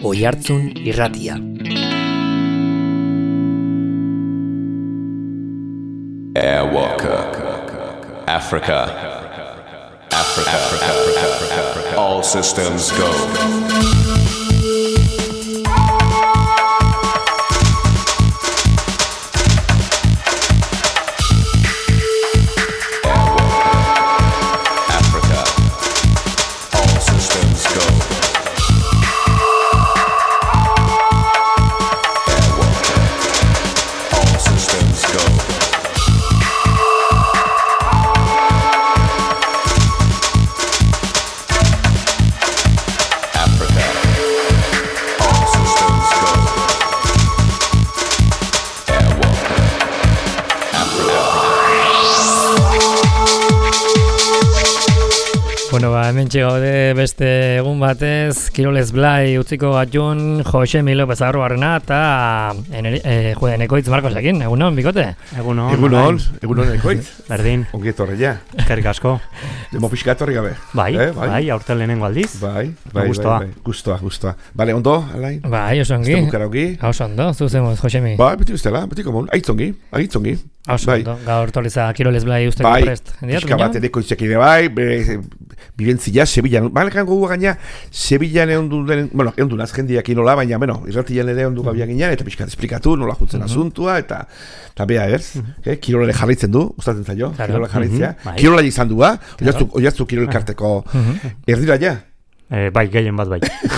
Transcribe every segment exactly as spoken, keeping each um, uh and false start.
Oihartzun Irratia. Airwalker, Africa, Africa, Africa, Africa, all systems go. Bueno, ba, hemen txigaude beste egun batez, Kirolez Blai utziko gatun Josemi López Arruarena eta eh, Jude Nekoitz Markosekin. Egunon, bikote? Egunon. Egunon, egunon Nekoitz. Berdin. Ongi etorria. Eskerrik asko. Demo pixka etorri gabe. Bai, eh, bai, bai, aurten lehenengo aldiz. Bai, bai, Gustoa. bai, bai. Gustoa, gustoa. Bale, ondo, Alain? Bai, oso ongi. Este bukara ongi? Oso ondo, zuzemuz, Josemi. Bai, beti bestela, beti komun. Aitzongi, aitzongi. Oso ondo, gaur toliza Kirolez Blai usteko bai, prest. pixka bat Nekoitzek ere bai, bere bibentzia Sevillan. Balekan gogu gaina, Sevillan egon du, bueno, egon du naz jendiak inola, baina, bueno, irratian ere egon du gabiak ginean, eta pixka esplikatu, nola jutzen asuntua, eta, eta bea, ez? Eh, Kirolele jarraitzen du, gustatzen zaio, Kirolele jarraitzea. Kirola izan du, oiaztu, oiaztu Kirol elkarteko erdira ja. Eh, bai, gehien bat bai.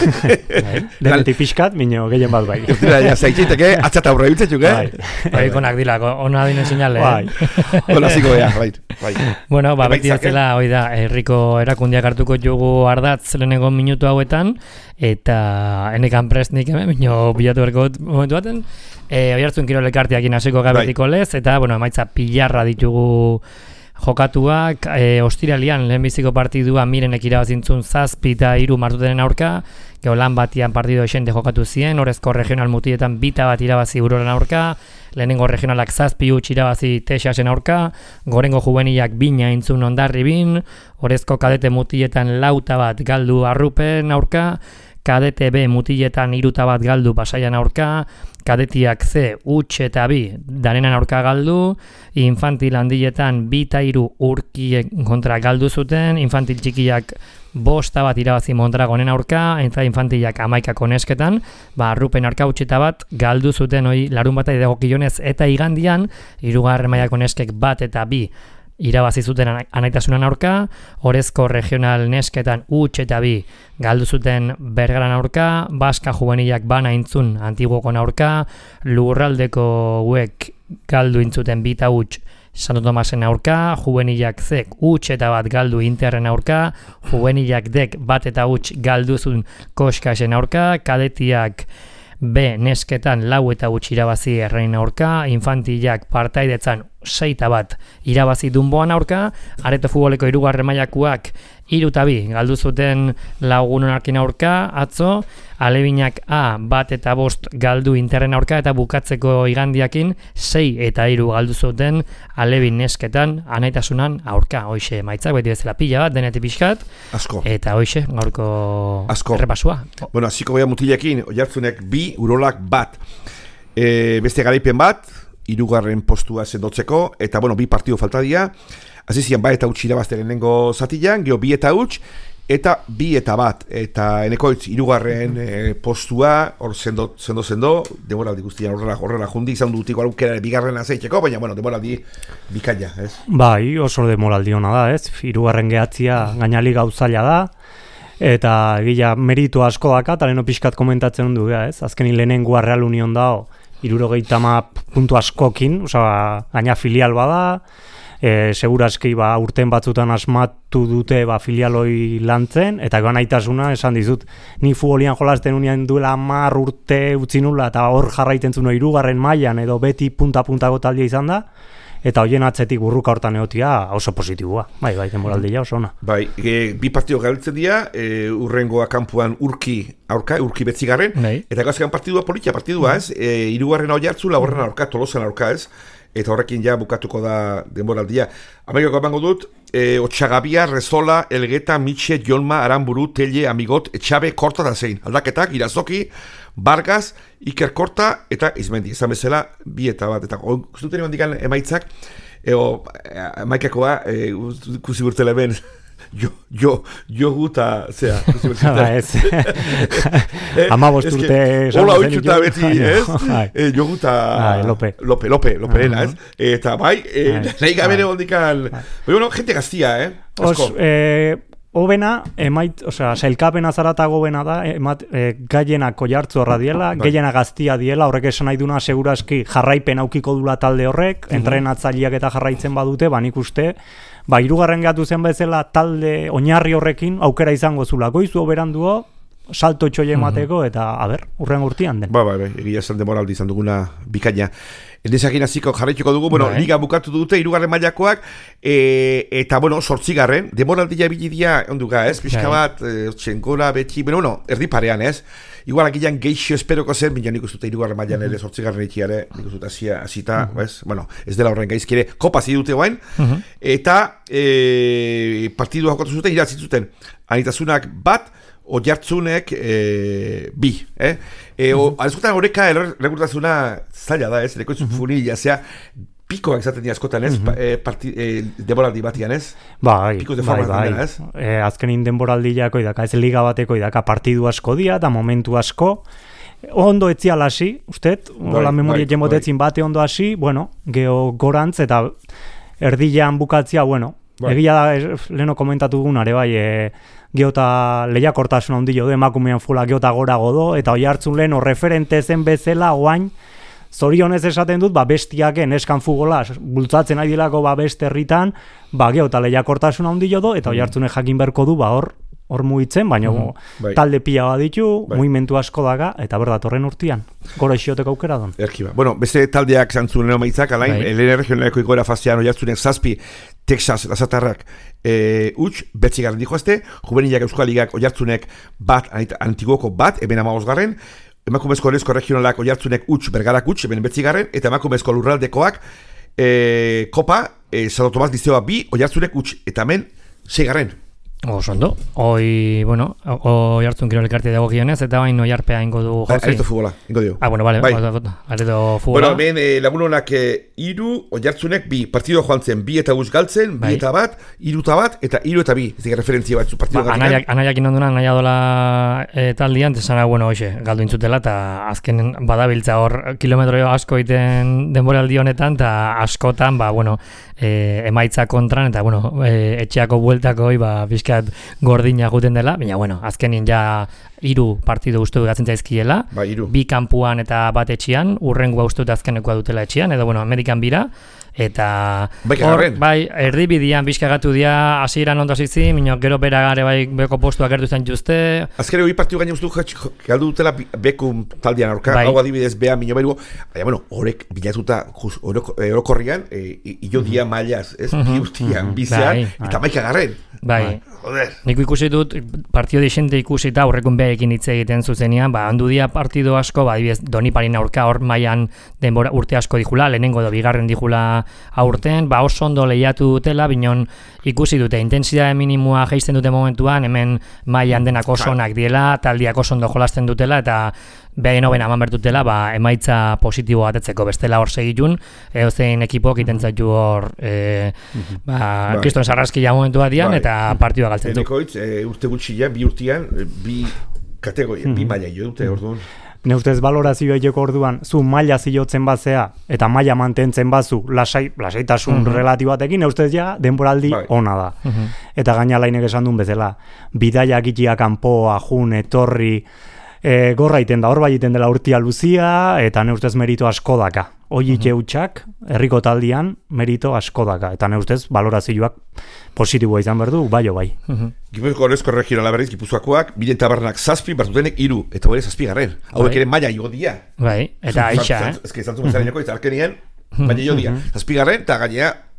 Denetik pixkat, minio gehien bat bai. Erdira ja, zaitxiteke, atzata aurra ibitzetuk, eh? Bai, bai, konak dilako, ona dinen sinale. Bai. Hola, ziko bea, bai. bai. Bueno, ba, beti bezala, hoi da, herriko erakundiak hartuko jugu ardatz lehenengo minutu hauetan, eta enekan prestnik hemen, minio bilatu berko momentu baten, e, Oihartzun Kirol elkarteakin hasiko gabetiko lez, eta, bueno, emaitza pilarra ditugu jokatuak, e, ostiralian lehenbiziko partidua Mirenek irabazintzun zazpi eta hiru martutenen aurka, gero lan batian partidu esente jokatu zien, Orezko regional mutietan bita bat irabazi Urolan aurka, lehenengo regionalak zazpi huts irabazi Texasen aurka, gorengo juvenilak bina intzun Hondarribin, Orezko kadete mutietan lauta bat galdu Arrupen aurka, kadete B mutiletan iruta bat galdu Pasaian aurka, kadetiak C huts eta bi Danenan aurka galdu, infantil handiletan bi eta hiru Urkien kontra galdu zuten, infantil txikiak bosta bat irabazi Mondragonen aurka, eta infantilak hamaikako nesketan, ba, Arrupen aurka huts eta bat galdu zuten hoi larun bata idegokionez, eta igandian, hirugarren mailako neskek bat eta bi irabazi zuten anaitasunan aurka, Orezko regional nesketan huts eta bi galdu zuten Bergaran aurka, Baska juvenilak bana intzun Antiguokon aurka, Lurraldeko uek galdu intzuten bi eta huts Santo Tomasen aurka, juvenilak zek huts eta bat galdu Interren aurka, juvenilak dek bat eta huts galdu zuen Koskasen aurka, kadetiak B nesketan lau eta huts irabazi Errein aurka, infantilak partaidetzan seita bat irabazi Dunboan aurka, Areto futboleko hirugarren mailakoak hiru eta bi galdu zuten Lagunonarkin aurka, atzo, Alebinak A bat eta bost galdu Interren aurka, eta bukatzeko igandiakin sei eta hiru galdu zuten Alebin nesketan anaitasunan aurka. Hoixe maitzak beti bezala pila bat, denetik pixkat. Asko. Eta hoixe gaurko Asko. errepasua. Bueno, hasiko bea mutilekin, Oihartzunek bi, Urolak bat. E, beste garaipen bat, hirugarren postua sendotzeko, eta bueno, bi partidu falta dira. Hasi zian ba eta huts irabazte lehenengo zatian, gero bi eta huts, eta bi eta bat, eta Nekoitz hirugarren e, postua, hor sendo, sendo, sendo, demoraldi guztian horrela, horrela jundi, izan dutik aukera bigarren azeitzeko, baina, bueno, demoraldi bikaina, ez? Bai, oso demoraldi hona da, ez? Hirugarren gehatzia gainali gauzaila da, eta egia meritu asko daka, eta leheno pixkat komentatzen du, ez? Azkenin lehenengoa Real Union dao, hirurogeita hamar puntu askokin, osea, gaina filial bada, e, seguraski ba, urten batzutan asmatu dute ba, filialoi lantzen, eta joan aitasuna esan dizut, ni futbolian jolasten unian duela hamar urte utzi nula, eta hor jarraiten zuno hirugarren mailan edo beti punta-puntako taldia izan da, eta hoien atzetik burruka hortan egotia oso positiboa. Bai, bai, denboraldia oso ona. Bai, e, bi partido gabiltzen dira, e, urrengoa kanpoan Urki aurka, Urki betzigarren, eta gauzkan partidua politia partidua, ez? E, hirugarren Oihartzun, laugarren aurka, Tolosan aurka, ez? Eta horrekin ja bukatuko da denboraldia. Amerikako emango dut, e, Otxagabia, Rezola, Elgeta, Mitxe, Jolma, Aramburu, Telle, Amigot, Etxabe, Korta da zein. Aldaketak, Irazoki, Bargaz, Iker Korta eta Izmendi. Ezan bezala, bi eta bat. Eta guztuten eman emaitzak, eo, emaikakoa, e, kusi burtela ben, jo, jo, jo guta, zera, kusi burtela. Ez. Ama bosturte. Hola, oitxuta beti, ez? Jo guta, Lope. Lope, Lope, Loperena, ez? Eta bai, nahi gabere hondikan, bueno, gente gaztia, eh? Os, eh, Obena, emait, osea, sailkapena zaratago bena da, emat, e, gaienak oihartzu horra diela, bai. Gaiena gaztia diela, horrek esan nahi duna seguraski jarraipen aukiko dula talde horrek, mm-hmm. entrenatzaileak eta jarraitzen badute, ba nik uste, ba hirugarren gatu zen bezala talde oinarri horrekin aukera izango zula, goizu oberanduo, salto txoie emateko, eta, a ber, urren urtean den. Ba, ba, ba, egia esan demoraldi izan duguna bikaina. Endezakin hasiko jarraituko dugu, bueno, liga bukatu dute, hirugarren mailakoak, e, eta, bueno, sortzigarren, demoraldia bilidia, onduga, ez, pixka bat, e, txengora, beti, bueno, bueno, erdi parean, ez, igual agilan geixo esperoko zen, bina nik uste dute hirugarren mailan ere, sortzigarren etiare, nik uste hasia, hasita, ez, bueno, ez dela horren gaizkire, kopa zidute guain, eta e, partidua jokatu zuten, irazitzuten, anitasunak bat, Oiartzunek e, bi, eh? E, o, askotan horreka errekurtazuna zaila da, ez? Leko izun funila, zera, pikoak izaten dira askotan, ez? Pa, e, parti, e, denboraldi batian, ez? Bai, Piko de bai, bai. Dira, ez? E, azkenin denboraldi jako idaka, ez liga bateko idaka, partidu asko dia, da momentu asko, ondo etzi alasi, usted, bai, la memoria bai, jemotetzin bai. Bate ondo hasi, bueno, geho gorantz, eta erdilean bukatzia, bueno, bai. Egia da, leheno komentatu gunare, bai, e, geota lehiakortasuna ondillo du, emakumean fula geota gora godo, eta oi hartzun lehen referente zen bezala, oain, zorionez esaten dut, ba, bestiak neskan futbola, bultzatzen ari dilako ba, beste herritan, ba, geota lehiakortasuna ondillo du, eta oi hartzunek jakin berko du, ba, hor, hor mugitzen, baina mm-hmm. talde pila baditu, bai. Mugimentu asko daga, eta berdat horren urtean, gora isioteko aukera don. Erkiba. Bueno, beste taldeak zantzun leheno maitzak, alain, bai. Lehen regionaleko igora fazean oi hartzunek zazpi, Texas, Lasatarrak, e, utx, betzigarren dijoazte, juvenilak Euskal Ligak oi hartzunek bat, antiguoko bat, eben amagosgarren, emakumezko horrezko regionalak oi hartzunek utx, bergarak utx, eben betzigarren, eta emakumezko lurraldekoak, e, kopa, e, Santo Tomas Lizeoa bi, oi hartzunek utx, eta hemen, seigarren. Oso ondo, hoi, bueno, hoi hartzun kiro elkartea dago gionez, eta bain hoi harpea ingo du Josi. Areto futbola, ingo dio. Ah, bueno, vale, bai. Areto futbola. Bueno, ben, eh, lagun honak eh, iru, hoi hartzunek bi, partido joan zen, bi eta guz galtzen, bai. Bi eta bat, iru eta bat, eta iru eta bi, ez dira referentzia bat zu partido ba, gatikan. Anaiak inonduna, anaia dola e, taldian, tesana, bueno, hoxe, galdu intzutela, eta azken badabiltza hor kilometro asko iten denboraldi honetan, eta askotan, ba, bueno, e, emaitza kontran, eta, bueno, e, etxeako bueltako, ba, bizka gordina juten dela, baina bueno, azkenin ja hiru partidu uste gatzen zaizkiela, ba, bi kanpuan eta bat etxean, urrengoa uste dut azkenekoa dutela etxean, edo bueno, Amerikan bira, eta hor, bai, erdibidian bizkagatu dia, hasieran ondo hasi minok gero bera gare bai beko postuak gertu zen juzte. Azkene hori partidu gaine uste dut galdu dutela beku taldean aurka, bai. Hau adibidez beha minio berugo, baina bueno, horrek bilatuta orokorrian, ilo dia mailaz, ez, bi urtian, bizean, eta maika garren. Bai, nik ikusi dut, partido desente ikusita aurrekun behaekin hitz egiten zuzenean, ba, handu dia partido asko, ba, adibidez, Doniparin aurka hor mailan denbora urte asko dijula, lehenengo edo bigarren dijula aurten, ba, oso ondo lehiatu dutela, binon ikusi dute, intensitate minimua jaisten dute momentuan, hemen mailan denak oso onak diela, taldiak oso ondo jolasten dutela, eta behaien hoben aman bertutela, ba, emaitza positibo batetzeko, bestela hor segitun, edo zein ekipok itentzaitu hor, e, ba, kriston sarraskila momentua dian, eta partidua galtzen du. Enekoitz, e, urte gutxian, bi urtean, bi kategoria, bi maila jo dute, orduan. Ne ustez balorazioa joko orduan, zu maila zilotzen bazea, eta maila mantentzen bazu, lasai, lasaitasun uh-huh. relatibatekin, ne ustez ja, denboraldi bai. Ona da. Uh-huh. Eta gaina lainek esan duen bezala, bidaia gitia kanpoa, jun, etorri, e, gorra iten da, hor bai iten dela urtia luzia, eta ne ustez merito asko daka. Hoi ite hutsak, herriko taldian, merito asko daka. Eta ne ustez, balorazioak positiboa izan behar du, bai o bai. Gipuzko horrezko regionala berriz, Gipuzkoakoak, bilen tabarnak zazpi, bartutenek iru, eta hori zazpi garren. Hauek ere maila jo dia. Bai, eta aixa, eh? Ez que zantzun bezaren joko, eta arkenien, maila jo dia. Zazpi garren, eta gainea,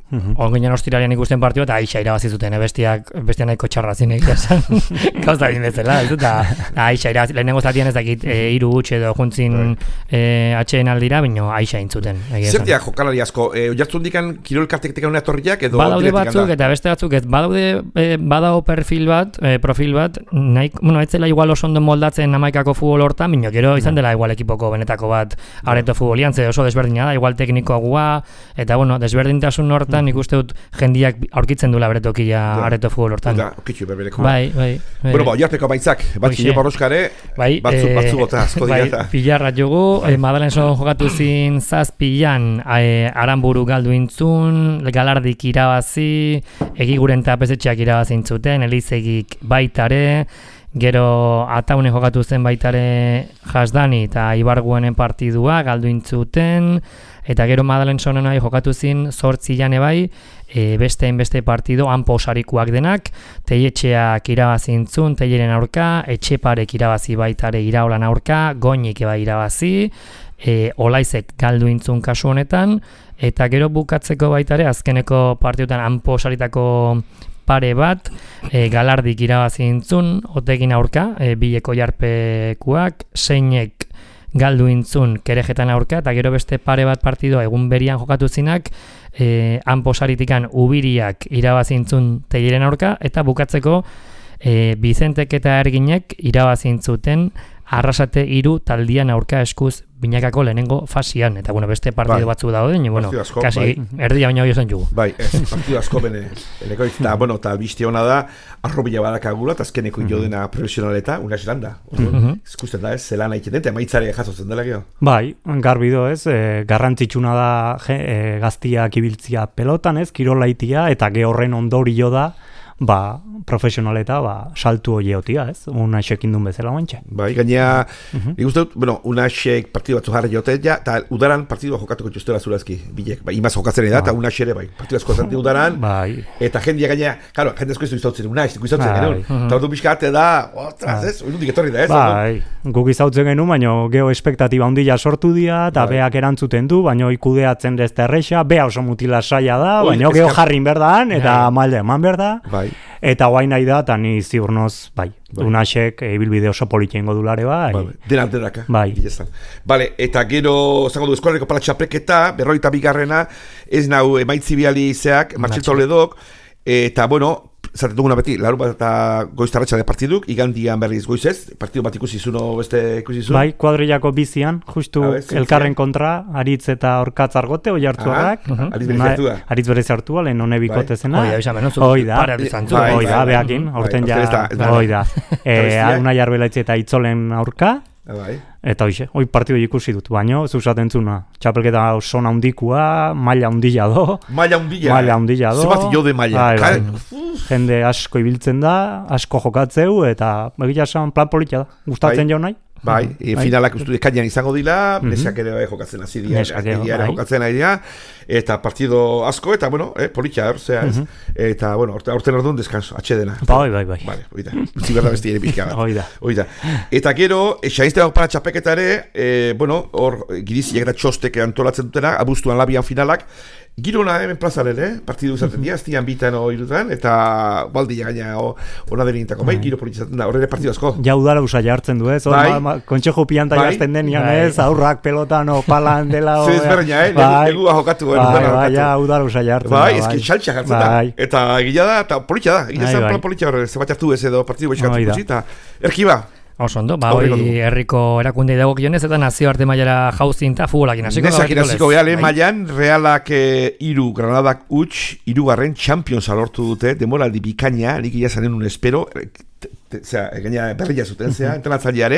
Mm-hmm. Onginan ostiralian ikusten partiu eta Aixa irabazi zuten, bestiak, bestiak nahiko txarra zin egia esan. Gauza din bezala, ez dut, eta Aixa irabazi, lehenengo zatian ez dakit, e, iru gutxe edo juntzin e, atxeen aldira, baino Aixa intzuten. Zertia jokalari asko, e, oiartzun dikan kirol karteketik anuna etorriak edo... Badaude batzuk eta beste batzuk ez, badaude e, badago perfil bat, e, profil bat, nahi, bueno, ez zela igual oso ondo moldatzen hamaikako futbol hortan, baino gero izan dela igual ekipoko benetako bat areto futbolian, ze oso desberdina da, igual teknikoa gua, eta bueno, desberdintasun hortan nik uste dut jendiak aurkitzen duela beretokia areto futbol hortan. Da, okitxu berbereko. Bai, bai. bai. Bueno, ba, oiarteko baitzak, bat zine borroskare, bai, batzu, e, batzu gota, asko bai, dira. Pilarra jogu, bai. e, Madalenson jokatu zin zazpilan, e, Aranburu galdu intzun, Galardik irabazi, Egiguren eta Pesetxeak irabazi intzuten, Elizegik baitare, gero Ataune jokatu zen baitare Jasdani eta Ibarguenen partidua galdu intzuten, eta gero Madalensonen nahi jokatu zin zortzilan bai, e, beste beste partido hanpo sarikuak denak, Teietxeak irabazi intzun, Teieren aurka, Etxeparek irabazi baitare Iraolan aurka, Goinik eba irabazi, e, Olaizek galdu intzun kasu honetan, eta gero bukatzeko baitare azkeneko partidutan hanpo saritako pare bat, e, Galardik irabazi intzun, Otegin aurka, e, bileko jarpekuak, Seinek galdu intzun Kerejetan aurka, eta gero beste pare bat partidoa egun berian jokatu zinak, e, hanpo saritikan Ubiriak irabazi intzun Teieren aurka, eta bukatzeko e, Bizentek eta Erginek irabazi intzuten Arrasate hiru taldian aurka eskuz binakako lehenengo fasian, eta bueno, beste partido bai. Batzu daude, bueno, asko, kasi bai. Erdia baina hori esan jugu. Bai, ez, partido asko bene, beneko eta, bueno, eta albiste hona da, arrobila badakagula, eta azkeneko jo dena profesionaleta, una zelanda. Eskusten da, ez, zelana iketen, eta maitzare jasotzen dela geho. Bai, garbido ez, e, garrantzitsuna da je, e, gaztiak ibiltzia pelotan ez, kirolaitia, eta gehorren ondorio da, ba, profesionaleta, ba, saltu hoieotia, ez? Unaxek indun bezala guantxe. Bai, gainea, uh-huh. nik uste dut, bueno, Unaxek partidu batzu jarri jote, ja, eta udaran partidua jokatuko txustela zurazki, bilek, bai, imaz jokatzen da, eta Unax ere, bai, partidu asko zanti udaran, bai. Eta jendia gainea, karo, jende asko izautzen, Unax, izautzen bai. Genuen, eta uh-huh. ordu pixkate da, otraz, ez? Oinundik etorri da, ez? Bai, guk izautzen genuen, baina geo espektatiba ondila sortu dira, eta bai. Beak erantzuten du, baina ikudeatzen dezte erreixa, bea oso mutila saia da, baina geo jarrin berdan, eta bai. Malde eman berda. Bai. Eta guain nahi da, eta ni ziurnoz, bai, bai. Unaxek ibilbide oso politxengo dulare, bai. Bai, denak, denak, bai. Bale, eta gero, zango du, eskualareko palatxapreketa, berroita bigarrena, ez nau, emaitzi biali zeak, Martxel Toledok, eta, bueno, zaten duguna beti, larun bat eta goiztarratxa de partiduk, igandian berriz goizez, partidu bat ikusi zuno, beste ikusi zuno? Bai, kuadrillako bizian, justu ver, elkarren kontra, Aritz eta Orkatz argote, oi hartuarrak. Uh-huh. Aritz berez hartua. Aritz berez hartua, lehen hone bikote zena. Oi, abisa menuzu. Oi da, oi da, behakin, aurten ja, oi da. Unai Arbelaitz eta Itzolen aurka. Bai. Eta hoxe, hoi partidu ikusi dut, baino, zuzaten zuna, txapelketa oso handikua, maila handila do. Maila handila, maila handila do. Zebat jo de maila. Bai, bai. Jende asko ibiltzen da, asko jokatzeu, eta begira esan plan politia da, gustatzen bai. Jo nahi. Bai, e, finalak ustu ekainan izango dila, mm-hmm. Nesak ere bai jokatzen hasi dira, ere jokatzen ari dira, eta partido asko, eta bueno, eh, politia, orzea, mm-hmm. Eta bueno, orten orduan deskanso, atxedena. Bai, bai, bai. Vale, oida, utzi berda besti ere pixka. Oida. Oida. Eta gero, xainzte para txapeketa ere, eh, bueno, hor giriziak eta txostek antolatzen dutena, abuztuan labian finalak, girona hemen plazaren, eh? Partidu izaten dira, aztian bitan o irutan, eta baldia gaina hona denintako, bai, giro politizatzen da, horre partidu asko. Ja udara usai hartzen du, ez? Bai. Kontxejo pianta bai. Jazten denian, bai. Ez? Aurrak pelotan o palan dela o... Zer ezberreina, eh? Bai. Negua jokatu. Bai, bai, bai, ja udara usai hartzen bai, da, bai. Ez xaltxak hartzen bai. Da. Eta egila da, eta politia da. Egila zan plan politia horre, zebat hartu ez edo partidu boixkatu ikusi, eta erkiba. Oso ondo, ba, hori herriko erakunde dago gionez, eta nazio arte mailara jauzin eta futbolakin hasiko. Nezakin hasiko behar, lehen mailan, Realak iru, e, Granadak huts, irugarren Champions alortu dute, demoraldi bikaina, nik ia zanen un espero, zera, gaina berria zuten, zera, entrenatzaileare,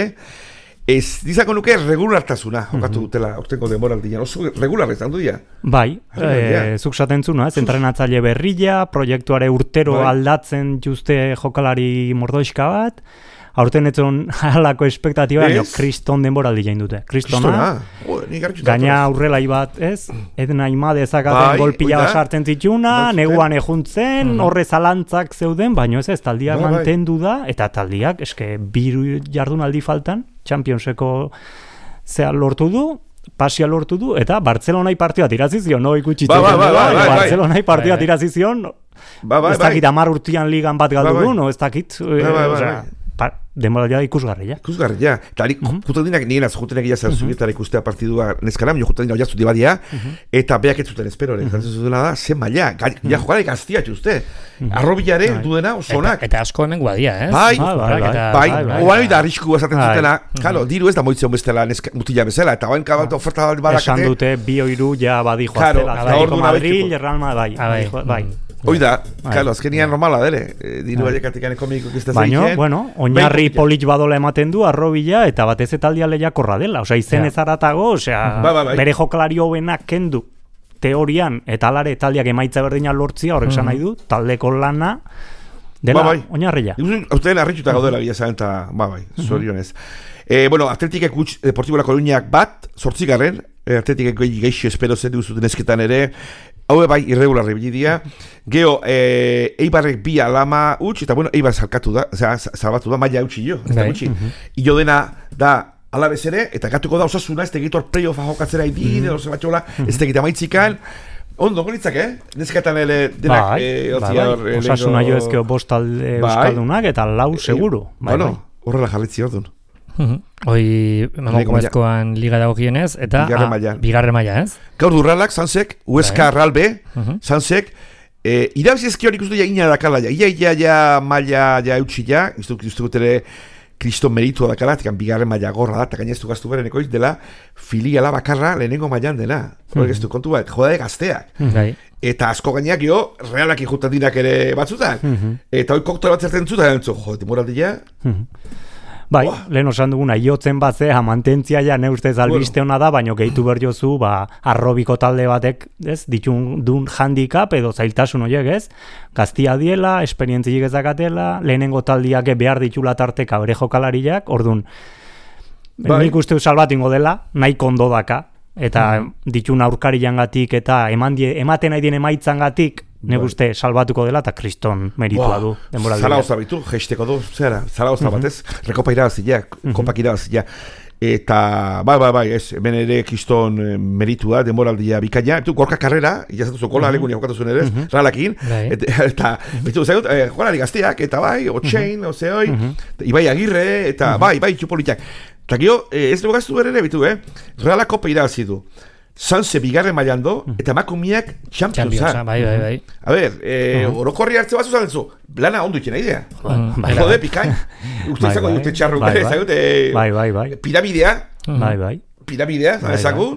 ez dizako nuke regulartasuna, jokatu dutela, ortenko demoraldian, oso regularrez, handu dira? Bai, e, zuk satentzuna, ez, entrenatzaile berria, proiektuare urtero bai. Aldatzen juste jokalari mordoiska bat, aurten etzon halako espektatiba, no, kriston denboraldi jain dute. Kristona, gaina aurrelai bat, ez? Edna imade ezakaten bai, golpila basartzen zituna, neguan ejuntzen, mm-hmm. Horre zalantzak zeuden, baina ez ez, taldiak bai, mantendu da, eta taldiak, eske, biru jardunaldi faltan, Championseko zea lortu du, pasia lortu du, eta Bartzelonai partida tirazi zion, no ikutsitzu. Ba, ba, ba, ba, ba, Bartzelonai partida tirazi zion, ba, ba, ez dakit hamar urtean ligan bat galdu du, no, ez dakit, denbora ikusgarria. Ikusgarria. Eta ari, juten dinak, nien az, juten egia zer zubietara ikustea partidua neskara, jo juten dinak oiaztu dibadia, eta beak ez zuten espero, jatzen zutena da, zen maila, ja jokalek aztia txuste. Arrobilare, dudena, osonak. Eta asko hemen guadia, ez? Bai, bai, oan da arrisku bazaten zutena, kalo, diru ez da moitzen bestela mutila bezala, eta oan kabalta oferta badakate. Esan dute, bi oiru ja badi joaztela, Atletico Madrid, Real Madrid, bai. Hoi da, kalo, azkenian normala dele, diru aiekatik ekonomiko kiztez egiten. Baina, bueno, oinarri polit badola ematen du, arrobila, eta batez eta aldia lehiakorra dela. Osea, izen ez aratago, osea, bere jokalari hobenak kendu teorian, eta alare taldiak emaitza berdina lortzia, horrek san nahi du, taldeko lana, dela oinarria. Ustean arritxuta gaudela bila zaren, eta, ba, bai, zorionez. Bueno, Atletikek gutx Deportibo La Coruñak bat, zortzigarren, Atletikek geixo espero zen duzuten esketan ere, hau bai irregularri bilidia, geho e, Eibarrek bi alama utx, eta bueno, Eibar salkatu da, salbatu da, maila utxi jo, ez da gutxi. Ilo dena da alabez ere, eta gatuko da osasuna, ez tegitor playoff jokatzera idin, edo zelatxola, ez tegita maitzikan, ondo golitzak, eh? Nezketan ele denak osasuna jo ezkeo bostalde euskaldunak, eta lau seguru. Bueno, horrela jarritzi ordun. Hoi emakumezkoan liga dagokienez eta bigarren maila, ez? Gaur durralak, Sansek, Huesca Real B, Sansek, irabazi ezki hori ikustu ja ina dakala ja, ia ia ja maila ja eutxi ja, iztu gutere kriston meritua dakala, tekan bigarren maila gorra da, eta gaineztu gaztu beren ekoiz dela filiala bakarra lehenengo mailan dena. Horrek ez du kontu bat, jodade gazteak. Eta asko gainak jo, realak ikutan dinak ere batzutan. Eta hoi koktora bat zerten zuta, jo, temoraldia. Bai, lehen osan duguna, iotzen batzea, mantentzia ja ne ustez albiste hona da, baina gehitu behar jozu, ba, arrobiko talde batek, ez, ditun dun handicap edo zailtasun horiek, ez, gaztia diela, esperientziik ezakatela, lehenengo taldiak behar ditula tarteka bere jokalariak, orduan, nik uste salbatingo dela, nahi kondo daka, eta ditun aurkariangatik eta ematen nahi dien emaitzangatik, nik uste salbatuko dela eta kriston meritua du. Zara oza bitu, geisteko du, zera, zara oza batez, rekopa irabazia, kopak irabazia. Eta, bai, bai, bai, ez, hemen ere kriston meritua, denboraldia bikaina. Etu, gorka karrera, ilazatu zokola, lekunia jokatu zuen ere, ralakin. Eta, betu, zaigut, jokalari gazteak, eta bai, Otxein, Ozeoi, Ibai Agirre, eta bai, bai, txupolitak. Eta gio, ez dugu gaztu ere, betu, eh? Reala kopa irabazi du. Sanse bigarren mailan do, eta emakumiak Championsa. Bai, bai, bai. A ber, orokorri hartze bat zuzan zu, lana ondo ikena idea. Jode, pikain. Uste izango dute txarru, bai, bai, bai. Piramidea. Bai, bai. Piramidea, ezagun.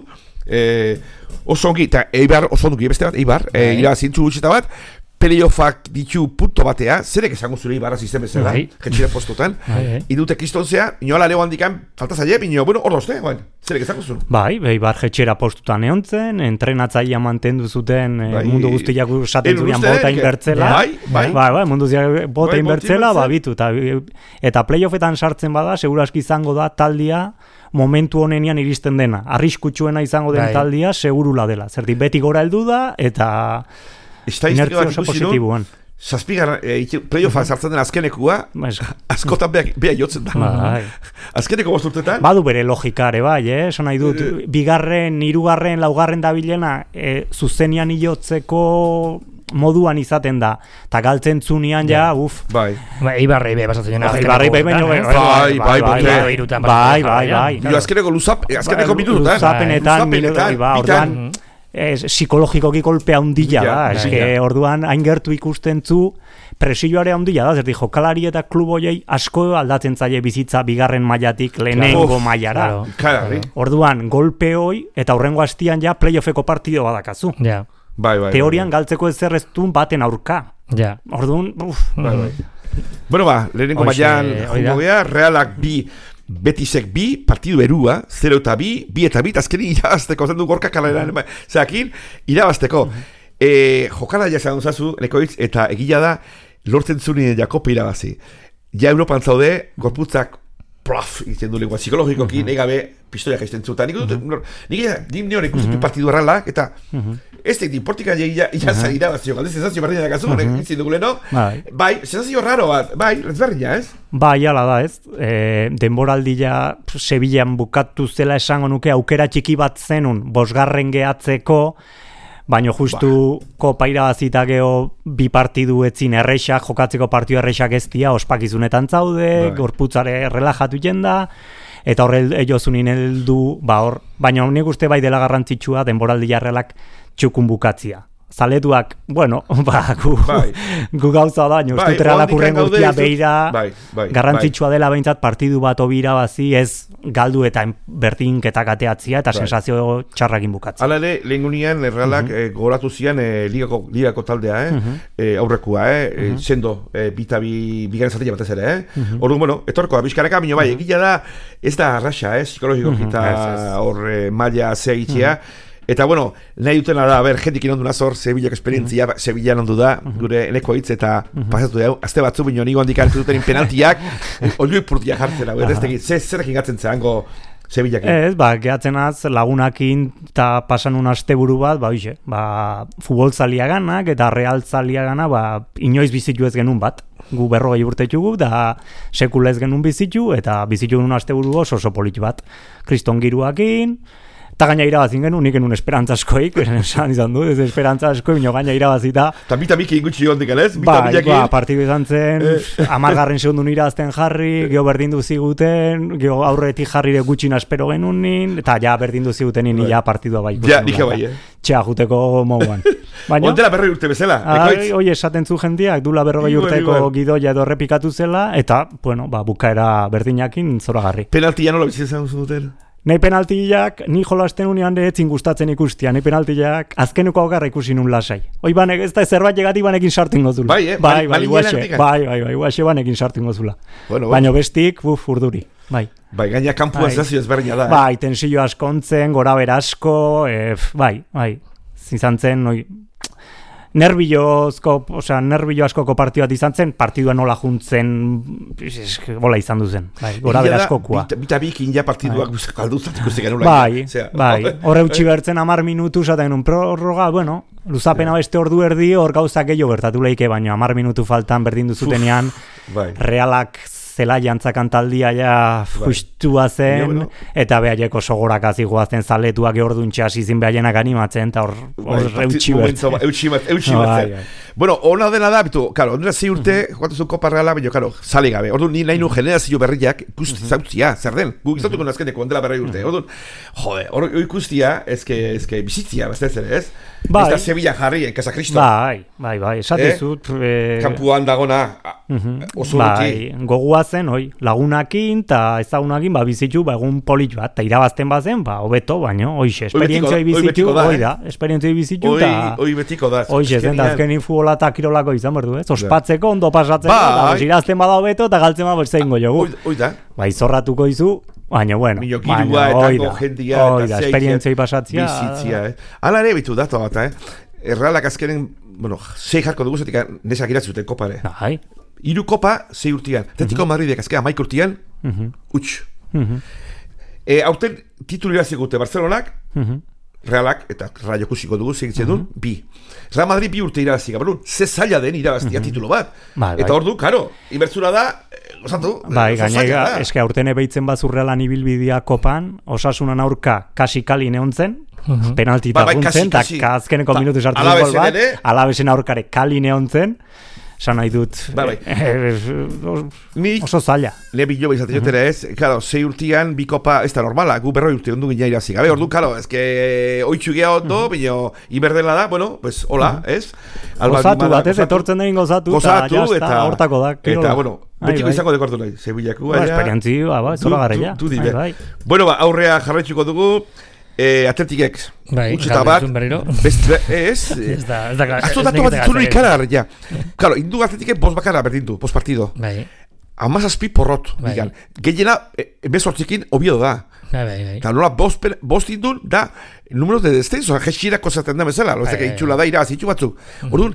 Oso ongi, eta Eibar, oso ongi, beste bat, Eibar, irabazintzu gutxeta bat, playoffak ditu punto batea, zerek esango zure Ibarra sistem bezala, jetxira postotan, idute kristonzea, inoala leo handikan, falta zaile, ino, bueno, hor dozte, zerek esango zure? Bai, Ibar jetxera postutan eontzen, entrenatzaia mantendu zuten mundu guztiak usaten zurian bota inbertzela, bai, bai, mundu guztiak bota inbertzela, babitu, eta playoffetan sartzen bada, seguraski izango da taldia, momentu honenian iristen dena, arriskutsuena izango den taldia, segurula dela, zertik beti gora heldu da, eta Estadistika bat ikusi nun, zazpigar, playoffa sartzen den azkenekua, askotan beha jotzen da. Azkeneko bosturtetan? Badu bere logikare, bai, eh? Esan nahi dut, bigarren, hirugarren, laugarren dabilena, zuzenian iotzeko moduan izaten da, eta galtzen zunean ja, uf. Bai. Eibarrei beha basatzen jena. Eibarrei beha baino beha. Bai, bai, bai. Bai, bai, bai. Azkeneko luzap, azkeneko minututan. Luzapenetan, minututan, psikologikoki kolpea hundila da, eske orduan hain gertu ikusten zu presioare hundila da, zerti jokalari eta klub hoiei asko aldatzen zaie bizitza bigarren mailatik lehenengo mailara. Orduan golpe hoi eta hurrengo astian ja playoffeko partido badakazu. Teorian galtzeko ezer ez duen baten aurka. Orduan, uff. Bueno ba, lehenengo mailan jungo gea, Realak bi Betisek bi, partidu erua, zero eta bi, bi eta bi, azkeni irabazteko, zen du gorka kaleran, zeakin, irabazteko. Jokala jazan duzazu, lekoitz, eta egila da, lortzen zunien Jakope irabazi. Ja Europan zaude, gorputzak prof, itzen du lengua psikologikoki, nahi gabe pistoia jaisten zuta. Nik dut, nik nire ikusten partidu erralak, eta ez da, portika ja zari irabazio, galde sensazio berdina dakazu, itzen duguleno, bai, sensazio raro bat, bai, ezberdina, ez? Bai, ala da, ez? E, denboraldia Sevillan bukatu zela esango nuke aukera txiki bat zenun, bosgarren gehatzeko, baina justu ba. Kopa irabazita geho bi partidu etzin errexak, jokatzeko partidu errexak ez dia, ospakizunetan zaude, bai. Gorputzare relajatu jenda, eta horre ejozunin heldu, ba hor, baina nik uste bai dela garrantzitsua denboraldia errelak txukun bukatzia. Zaletuak, bueno, ba, gu, bai. gu gauza da, baina bai, uste realak urren gurtia beira, bai, bai, garrantzitsua bai. Dela behintzat partidu bat obira bazi, ez galdu eta berdinketak ateatzia eta bai. Sensazio txarrakin bukatzia. Hala ere, lehengunian errealak uh -huh. eh, goratu zian eh, ligako, ligako taldea, eh? uh -huh. eh, aurrekua, eh? uh -huh. sendo, eh, bita bi, bigaren zatila batez ere, eh? uh -huh. Orduan, bueno, etorko, bizkareka, baina bai, uh -huh. egila da, ez da arraxa, eh? psikologiko uh -huh. eta hor eh, maila zeitzia, uh -huh. Eta, bueno, nahi dutena da, ber, jentik inondu nazor, Sevillak esperientzia, uh -huh. Sevilla ondu da, uh -huh. gure eneko hitz, eta uh -huh. pasatu dugu, azte batzu bineo nigo handik hartu duten penaltiak, olioi purtia jartzen, hau, ez tegit, zerrekin gatzen zehango Sevillakin. Ez, ba, gehatzenaz lagunakin eta pasan un asteburu bat, ba, oixe, ba, futbol zaliaganak eta real zaliagana, ba, inoiz bizitu ez genuen bat. Gu berrogei urtetxugu, da sekula ez genuen bizitu, eta bizitu genuen asteburu oso oso politi bat. Kriston giruakin, eta gaina irabazin genuen, nik genuen esperantza askoik, esan izan du, ez esperantza asko, bino gaina irabazita. Eta bita-biki ingutxi hondik, ez? Ba, ba, partidu izan zen, amargarren segundun irabazten jarri, geho berdindu ziguten, geho aurretik jarrire gutxina espero genuen nin, eta ja berdindu ziguten nini ja partidua bai. Ja, nik bai, eh? Txea juteko moguan. Ondela berroi urte bezala, ekoitz? Hoi esaten zu jendiak, dula berrogei urteko gidoia edo errepikatu zela, eta, bueno, ba, bukaera berdinakin zoragarri. Penaltia nola bizitzen duten? Nei penaltiak, ni jolasten unian etzin gustatzen ikustia, nei penaltiak azkeneko agarra ikusi nun lasai. Hoi banek ez da zerbait egati banekin sartu ingozula. Bai, eh? Bai, bai, bai, bai, bai, bai, guaxe banekin sartu ingozula. Bueno, baina bestik, buf, urduri. Bai. Bai, gaina kampua zazio ezberdina da. Bai, tensio askontzen, gora berasko, eh, bai, bai. Zizan zen, oi... Nerbiozko, osea, nerbio askoko partidu bat izan zen, partidua nola juntzen, bola izan duzen. Bai, gora beraskokua. Bita bikin ja partiduak galduzat ikusi genuen. Bai, bai. Horre utxi bertzen amar minutu, zaten un prorroga, bueno, luzapena beste ordu erdi, hor gauzak gehiago gertatu lehike, baina amar minutu faltan berdin duzutenean, realak zela jantzakan taldia ja justua zen, eta behaieko sogorak aziguazten zaletuak eorduntxe asizin behaienak animatzen, eta hor eutxi bertzen. Eutxi bertzen. Bueno, hona dena da, bitu, karo, ondera zi urte, joatu zu Kopa Reala, baina, karo, zale gabe. Orduan, ni nahi nu generazio berriak, ikusti zautzia, zer den? Gu izatuko nazkeneko, ondela berri urte. Orduan, jode, hor ikustia, ezke, ezke, bizitzia, bastez ere, ez? Bai. Ez da Sevilla jarri, en Casa Cristo. Bai, bai, bai, esatezut. Eh? Kampuan dagona, oso bai, gogua zen, oi, lagunakin, eta ezagunakin, ba, bizitu, ba, egun polit bat, eta irabazten bazen, ba, hobeto, baina, oixe, esperientzioi bizitu, oi da, esperientzioi bizitu, eta... Oi betiko da. Oixe, zen, da, azkenin futbola eta kirolako izan berdu, ez? Ospatzeko, ondo pasatzeko, eta irazten bada hobeto, eta galtzen bada bertzein goiogu. Oi da. Ba, izorratuko izu, baina, bueno, baina, oida, oida, esperientzioi pasatzia. Bizitzia, eh? Ala ere bitu datu bat, eh? Errealak azkenen, bueno, zei jarko dugu zetik nesak iratzuten kopare. Nahi. Iru kopa, zei urtian. Atletico Madridek azkena maik urtian, utx. Aurten titulu irazik gute Barcelonak, Realak, eta Rayo kusiko dugu, segitzen duen, bi. Real Madrid bi urte irabazik, abalun, ze zaila den irabaztia titulu bat. Eta hor du, karo, inbertzura da, gozatu. Bai, gainega, eske aurten ebeitzen bazu Realan ibilbidea kopan, Osasunan aurka kasi kali neontzen, penaltita guntzen, eta azkeneko minutu sartu gol bat, Alavesen aurkare kali neontzen, esan nahi dut, oso zaila. Ne bilo behizate jotera ez, claro, zei urtian, bi kopa, ez da normala, gu berroi urte ondu gina irazik. Gabe, ordu, claro, ez que oitxu geha ondo, bino, iberdela da, bueno, pues, hola, ez? Gozatu bat, ez, etortzen den gozatu, eta hortako da. Eta, bueno, betiko izango dekortu nahi, Sevillako, baina. Esperientzi, ba, zola garrela. Bueno, ba, aurrea jarraitzuko dugu, Eh, Atletikek, bai, utxeta bat, best, ez, ez da, ez da, azto datu bat ditunu ikarar, ja. Claro, indu Atletikek bost bakarra berdindu, bost partido. Bai. Amazazpi porrot, digan. Gehiena, emezortzikin obio da. Bai, bai, bai. Eta nola, bost indun, da, números de descenso, jesirako zaten da bezala, lo ez da, itxula da, irabaz, itxu batzuk. Orduan,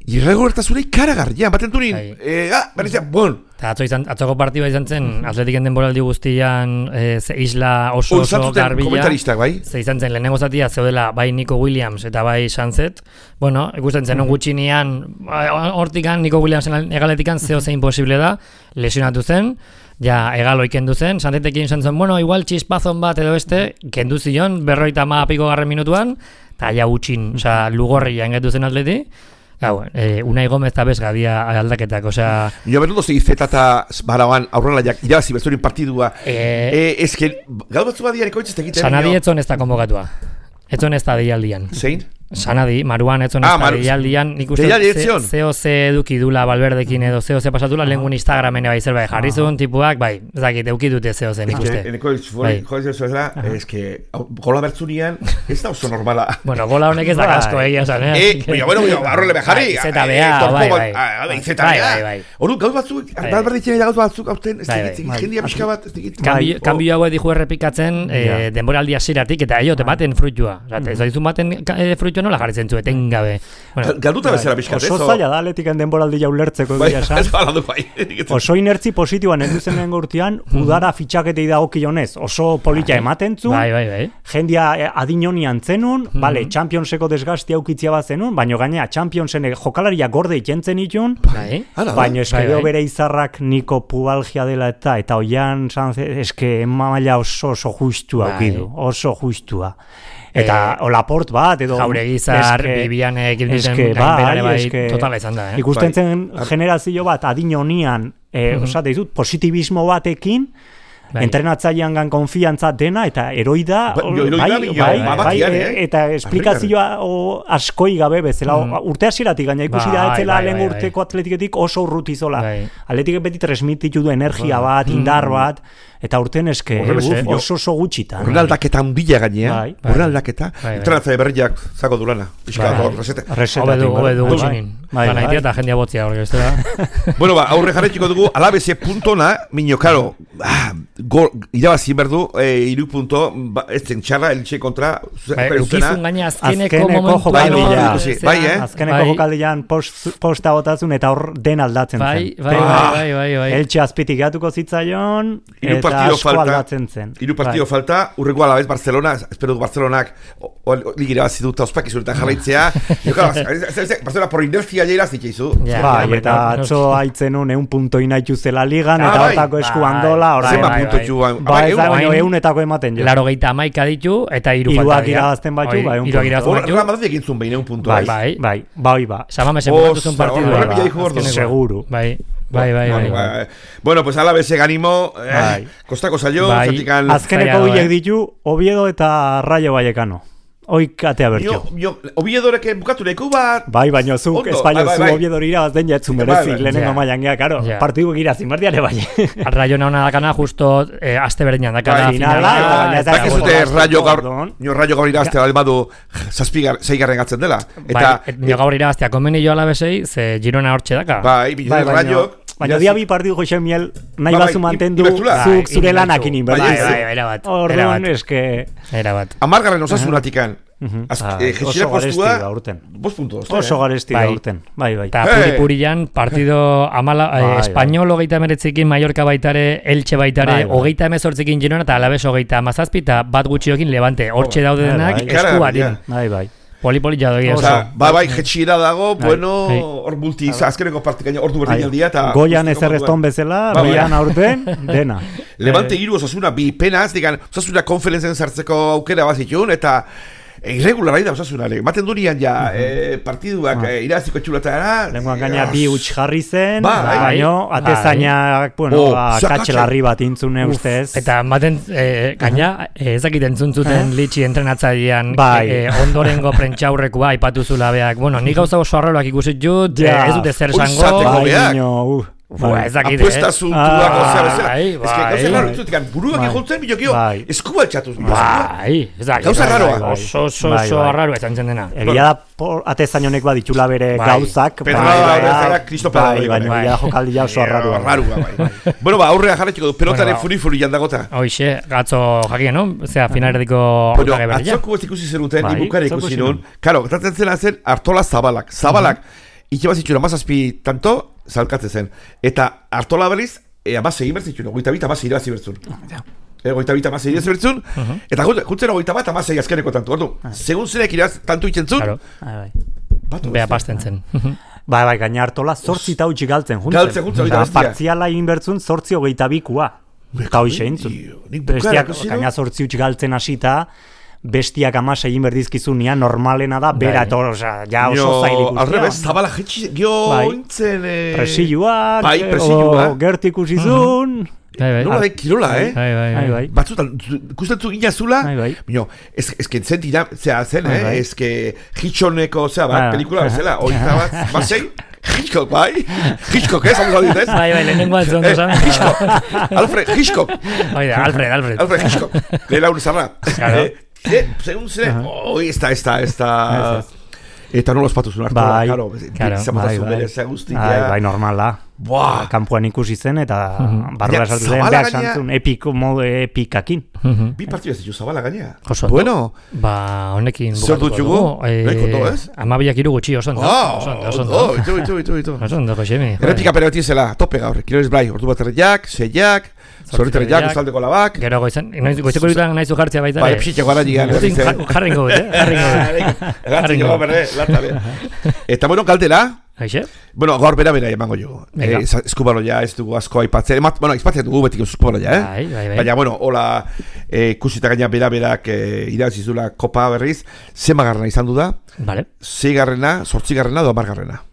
irregulartasunei karagarria, baten durin, Bai. eh, ah, berrizia, bon, Eta atzo izan, atzoko partida izan zen, Atletiken denboraldi guztian e, ze isla oso oso onzatuten garbila. komentaristak, bai? Ze izan zen, lehenengo zatia zeudela bai Nico Williams eta bai Sanzet. Bueno, ikusten zen, mm-hmm. gutxinean, hortikan, Nico Williamsen egaletikan zeo zein posible da, lesionatu zen, ja egalo ikendu zen, Sanzetekin izan zen, bueno, igual txispazon bat edo beste, kendu zion, berroita ma piko garren minutuan, eta ja utxin, osea, lugorri jangetu zen Atleti. Gau, eh, Unai Gomez eta bezgadia aldaketak, osea... Jo, berdu dozi zeta eta barauan aurrelaiak irabazi bezurin partidua. Eh, Eh, ez que, gau batzu badian ekoitzez egiten... Sanadi etzon ez da konbokatua. Etzon ez da deialdian. Zein? Sanadi, Maruan etzon ez Ah, da Maru- deialdian. Nik uste Deialdi ze- etzion? zeo ze eduki dula Valverdekin edo zeo ze pasatula, lehengun Instagramen bai zerbait jarri zuen tipuak, bai, ez dakit, eduki dute zeo zen, nik uste. Eneko Bai. joan zuela, ez que gola bertzunian, ez da oso normala. Bueno, gola honek ez da Bai. kasko egia esan, eh? Eh, baina, bueno, bueno, arrole bejarri. Bai, zeta bea, bai, bai. Bai, zeta Bai, bea. bai, bai. Ordu, gauz batzuk, Bai. balberditzen gauz batzuk, hauten, ez Bai, digit, bai. jendia pixka bat, ez digit. Kambio, Bai, kambio hauek dihu errepikatzen eh, denboraldi hasieratik eta eiote baten fruitua. Osea, ez daizun baten ka- eh, fruitua nola jarritzen zu, etengabe. Bueno, Galduta bezala pixka, ez? Oso zaila da Atletiken denboraldia ulertzeko Bai, egia ez esan. bala du, bai. Oso inertzi positiboan enduzen lehen urtean, udara fitxaketei dagokionez oso polita ematen zu, bai, bai, bai. jendia eh, adinonian zenun, bale, Championseko desgastia aukitzia bat zenun, baina gainea Championsen jokalaria gorde ikentzen itun, Bai. Hala, baina bai, eskero bai. bere izarrak Niko pubalgia dela eta, eta oian Sanze, eske maila oso oso justua Bai. aukidu, oso justua. Eta Eh, Olaport bat, edo... Jauregizar, eske- Bibianek, eske, Ibniten, bai, gainbehera bai, eske- totala izan da, eh? Ikusten Bai. zen generazio bat adin honian, eh, Mhm. osate dizut, positibismo batekin, Bai. entrenatzailean gan konfiantza dena, eta eroi da, Ba- jo, eroi da, bai, bio, bai, babakian, bai, eh? eta esplikazioa o, askoi gabe bezala, Mhm. urte hasieratik gaina ikusi da, Bai, etzela bai, lehen bai, urteko atletiketik oso urrutizola. Bai. Atletik beti transmititu du energia bat, indar bat, eta urten eske, Horrebeste, uf, jo. oso oso gutxitan. Horren aldaketa handia gainea, Bai. horren aldaketa, Bai, bai. entrenatzaile berriak zako durana, pixka Bai. hor, resete. Resetatik, Hobe du, hobe du bai. gutxinin. Bai, Ba, bai. nahitia eta jendia botzia hori, ez da? Bueno, ba, aurre jarretxiko dugu, alabeze puntona, minio, karo, ah, gol, irabazi berdu, eh, iru punto, ba, ez zen txarra, elitxe kontra, Bai, zuzena. eukizun gaina azkeneko Azkeneko momentu. jokaldia. Bai, bai, eh? Azkeneko Bai. jokaldian post, posta botazun eta hor den aldatzen Bai, zen. bai, bai, bai, bai, bai. Eltxe azpitik gatuko zitzaion, Hiru eta partido asko falta. aldatzen zen. Hiru partido Bai. falta, urrengo alabez Barcelona, espero du Barcelonak o- o- ligera bazi dut ospaki zuretan jarraitzea. Jo, claro, ez- ez- ez- Barcelona por inercia jaira zitzaizu. Ja, Bai, ja, eta bai, atzo haitzen un eun punto inaitu zela ligan, Ah, eta bai. hortako esku Bai, andola, orain. Zenbat bai, punto bai. juan. Bai, ez da, Orain- baina eunetako ematen jo. Laro geita amaika ditu eta hiru falta Hiruak dira. irabazten batu, Hoi, bai, un hiruak punto. irabazten Hor, batu. Real Madrid egin zuen behin eun punto. Bai, eh? bai, Bai. bai, ba. Samamesen bukatu zuen Osa, partidua. horrek ba, bila dijo gordo. azkenekoa. Seguru. Bai, bai, bai, bai. Bueno, ba, bueno, pues alabezek animo, eh, Bai. kostako zailo, Bai. zatikan... Azkeneko zaila, bilek eh? ditu, Oviedo eta Rayo Vallecano. Oik atea bertio. Jo, jo, Oviedorek bukatu leku bat... Bai, baina zuk, Ondo, espaino bai, zu bai, bai. Oviedori irabaz den jatzu Bai, merezi, bai. lehenengo Ja. mailan gea, karo, Ja. partidu irazin berdiare bai. Rayo ona dakana justo eh, aste berdinan dakana Bai, finala, finala. eta gaina ez da- Bak ez dute Orduan. raio gaur, Orduan. nio raio gaur irazte badu zazpigar, zeigarren gatzen dela. Eta Eta, bai, nio gaur irabaztea komeni jo alabesei, ze Girona hortxe daka. bai, Bai, biltzen baina, raiok... baina dia bi partidu Jose Miel nahi Bai, bazu bai, mantendu inbertsula. zuk Bai, zure inbertsu. lanakin Bai, inbertu. Bai, bai, era bat. Era Orduan, bat. eske... Era bat. Amargarren osasunatikan, Mhm. az, Ah, eh, oso jetxera garesti postua, da urten. bost puntos. Oso garesti da Bai. urten. Bai, bai. Eta Eh. puri-purian partido amala, Bai, eh, bai. Espainol hogeita emeretzikin, Mallorca baitare, Elche baitare, Bai, bai. hogeita emezortzikin Girona eta Alabes hogeita amazazpi eta bat gutxiokin Levante. Hortxe daude Bai, denak bai. esku Ikaragarria. batin. Bai, bai. Poli-poli jadogia. Oso. Osa, ba, bai, jetxiera dago, Bai. bueno, Bai. hor multi, azkeneko partikaina, ordu Bai. berdin aldia, eta... Goian guztiko ezer eston moduan. bezala, Bai, bai. Roian aurten, dena. Levante hiru osasuna bi penaz, digan, osasuna konferentzen sartzeko aukera bazitun, eta irregulara da osasunare. Maten durian ja, eh, partiduak Bai. eh, iraziko txulatara... Lenguan gaina bi huts jarri zen, Bai. baino, Bai. atezainak, bueno, Oh, ba, zakatxe. katxe larri bat intzune ustez. Eta ematen, eh, gaina, eh, ez dakit entzuntzuten litxi entrenatzailean Bai. eh, ondorengo prentxaurrekoa aipatu zula beak. Bueno, nik gauza oso arraroak ikusit jut, Ja. eh, ez dute zer Hori esango. zateko Bai, beak. niño, uh, Bua, bai. ez dakit, Apuesta eh? zuntuak, Ah, ozea bezala. bai, Ez que bai. gauza raro, entzutik, buruak Bai. ikultzen, bilokio, Bai. eskua altxatuz. Bai, ez dakit. Gauza bai, raroa. bai, Oso, oso, Bai, oso bai. arraroa izan zen dena. Egia da, por, atezain honek baditxula bere Bai. gauzak. Pedro bai, Bai, bai, bai, Cristo Pedro bai, Bai, baina bai. egia da jokaldia oso arrarua. Arrarua, bai. Bueno, ba, aurrea jarretxiko du, pelotaren Bueno, ba. furi-furi jandagota. Hoixe, gatzo jakien, no? Osea, finaleriko Bueno, hautagai berria. atzoko ez ikusi zenuten, Bai, ni bukara atzoko ikusi zinun. nun. Karo, gatatzen zela zen Artola Zabalak. Zabalak, itxe bat zituen amazazpi tanto, zalkatze zen. Eta Artola berriz, e, amazei inbertzituen, ogeita bita amazei irabazi bertzun. Ogeita bita amazei irabazi bertzun, eta juntzen ogeita bat amazei azkeneko tanto. Ordu, segun zenek iraz tanto itzen Bea pasten zen. Bai, bai, gaina Artola zortzi eta utxik galtzen juntzen. Galtzen juntzen, ogeita bestia. Partziala egin bertzun zortzi hogeita bikua. Eta hoxe intzun. Bestiak, gaina zortzi utxik galtzen hasita, bestiak amas egin berdizkizunia, normalena da, bera, eta oza, ja oso zailik ustia. Arrebez, zabala jetxi, gio intzen... Presilluak, bai, presilluak. Gertik usizun... Nola da kirola, eh? Bai, bai, bai. Batzutan, ikusten zu gina zula, bino, ezken zen dira, zera zen, eh? Ezke Hitchcockeko, zera bat, pelikula bezala, oita bat, basei, Hitchcock, bai? Hitchcock, ez, hau dit, ez? Bai, bai, lehenengo bat zondo zamen. Hitchcock, Alfred Hitchcock. Oida, Alfred, Alfred. Alfred Hitchcock, lehela un zarra. Claro. Segun zene, oi, ez da, ez da, ez da... Eta nola ospatuzun hartu, bai, karo, izamotazun bere zeagustik. Bai, bai, normala. Buah. Kampuan ikusi zen eta barrura sartu zen, behar santzun, epiko, modu epikakin. Bi partidu ez ditu Zabala gainea. Oso, bueno. Ba, honekin zer dutxugu? Naiko to, ez? Amabiak iru gutxi, oso ondo. Oso ondo, itu, itu, itu, itu. Oso ondo, Josemi. Errepika pere beti zela, tope gaur, Kirolez Blai, ordu bat erreiak, seiak, zorritere jak, uzaldeko labak. Gero goizan, goizeko dutan nahizu jartzea baita. Bai, pixitxe guara jigan. Jarringo, eh? Jarringo. Jarringo, berde, latare. Eta bueno, kaldera. Aixe? Bueno, gaur bera bera emango jo. Eskubaloia ez dugu asko aipatzen. Bueno, aipatzen dugu betik eskubaloia, eh? Bai, bai, bai. Baina, bueno, hola, ikusita gaina bera berak irabazizula kopa berriz, zemagarrena izan du da. Vale. Zeigarrena, sortzigarrena, edo amargarrena.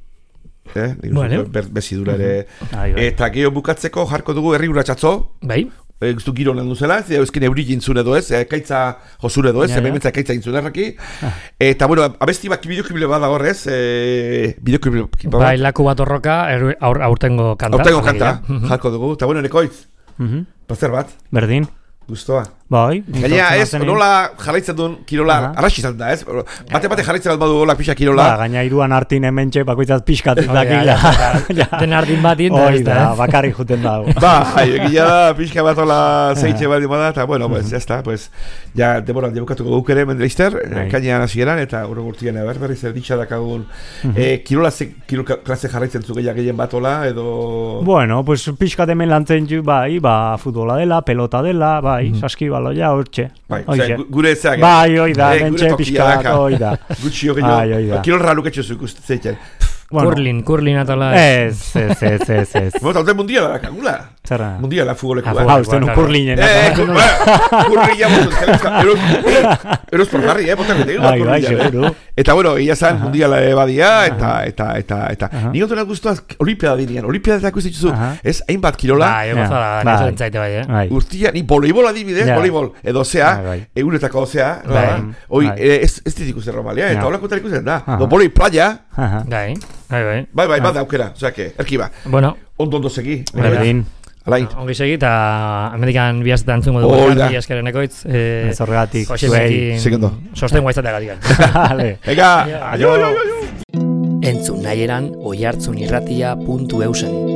Eh? Vale. Bezidura ere. Eta geho bukatzeko jarko dugu herri uratxatzo. Bai. Guztu giro lan duzela, ez euskin euri jintzun edo ez, kaitza josur edo ez, ja, hemen ja. Kaitza jintzun erraki. Ah. Eta, bueno, abesti bak bideoklipile bat dago horrez, e, bideoklipile bat. Bai, laku bat horroka, aur, aurtengo kanta. Aurtengo kanta, jarko dugu. Eta, bueno, nekoitz, uh-huh. Plazer bat. Berdin. Guztua. Bai. Gaina ez, nola jarraitzen duen kirola, uh-huh. Arraxi izan da, ez? Bate bate jarraitzen bat badu gola pixa kirola. Ba, gaina iruan hartin hemen txe, bakoitzat pixkatzen dakila. Den hartin batin, da ez da. Bakarri juten dago. Ba, egila da, pixka bat ola zeitxe bat dimada, eta bueno, pues, ya está, pues, ya demoran debukatuko guk ere, Mendelister, kainan hasieran, eta urro gurtien, eber, berriz erditxa dakagun. Kirola ze, kirola klase jarraitzen zu gehiak gehien bat ola, edo... Bueno, pues, pixkat hemen lantzen ju, bai, ba, futbola dela, pelota dela, bai, saskibalo, ja, hortxe. Bai, gure ezeak. Bai, oida, mentxe pixkat, oida. Gutxi hori jo, kirol ralu ketxo zuk ustetzen. Kurlin, kurlin atala. Ez, ez, ez, ez, ez. Bueno, talde mundiala da, kagula. Zerra? Mundiala, futbolekua. Ah, uste nu kurlinen. Eh, kurlin ja botuz, eros por Harry, eh, botan gete. Bai, bai, seguro. Eta, bueno, ia zan, mundiala ebadia, eta, eta, eta, eta. Nik ontu guztuaz, olimpiada dinean, olimpiada ikusten dituzu, ez, hainbat kirola. Bai, egozala, nahizu entzaite bai, eh. Guztia, ni voleibol adibidez, voleibol, edo zea, eguretako zea, oi, ez ditu ikusten Romalia, eta holako ikusten da. Do volei playa. Bai. Bai, bai. Bai, bai, bada aukera, osea que, erkiba. Bueno. Ondo, ondo segi. Berdin. Alain. Ongi segi, eta amerikan bihazetan zungo dugu. Oida. Bi eskeren ekoitz. Ez horregatik. Josemekin. Segundo. Sostengo aizateagatik. Vale. Ega, aio. Entzun nahi eran oihartzunirratia puntu eusen.